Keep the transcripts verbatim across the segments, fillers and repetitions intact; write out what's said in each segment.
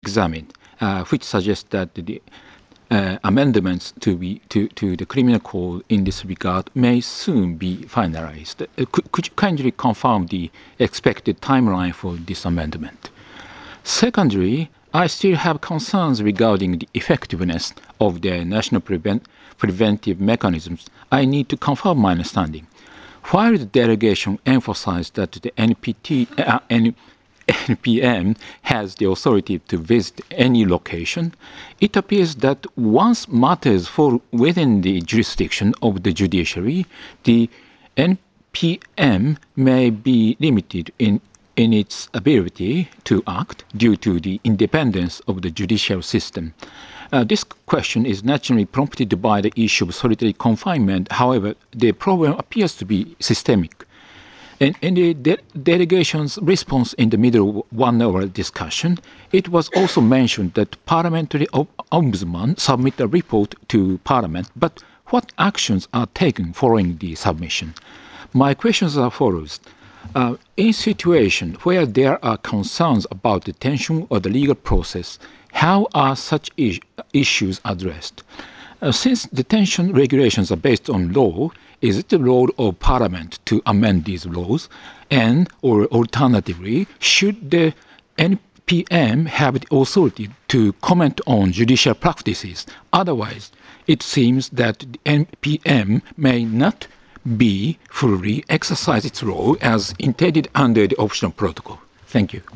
examined, uh, which suggests that the uh, amendments to, be, to, to the criminal code in this regard may soon be finalized. Uh, could, could you kindly confirm the expected timeline for this amendment? Secondly, I still have concerns regarding the effectiveness of the national prevent, preventive mechanisms. I need to confirm my understanding. While the delegation emphasized that the N P T, uh, N P M has the authority to visit any location, it appears that once matters fall within the jurisdiction of the judiciary, the N P M may be limited in, in its ability to act due to the independence of the judicial system. Uh, this question is naturally prompted by the issue of solitary confinement. However, the problem appears to be systemic. In, in the de delegation's response in the middle of one-hour discussion, it was also mentioned that Parliamentary Ombudsman submit a report to Parliament, but what actions are taken following the submission? My questions are follows. Uh, in situations where there are concerns about detention or the legal process, how are such is issues addressed? Uh, since detention regulations are based on law, is it the role of Parliament to amend these laws? And, or alternatively, should the N P M have the authority to comment on judicial practices? Otherwise, it seems that the N P M may not be fully exercise its role as intended under the optional protocol. Thank you.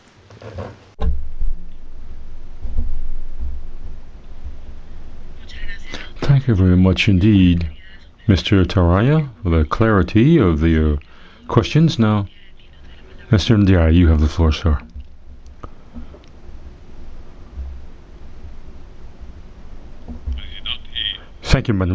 Thank you very much indeed, Mister Taraya, for the clarity of the uh, questions. Now, Mister Ndiaye, you have the floor, sir. Thank you, Madam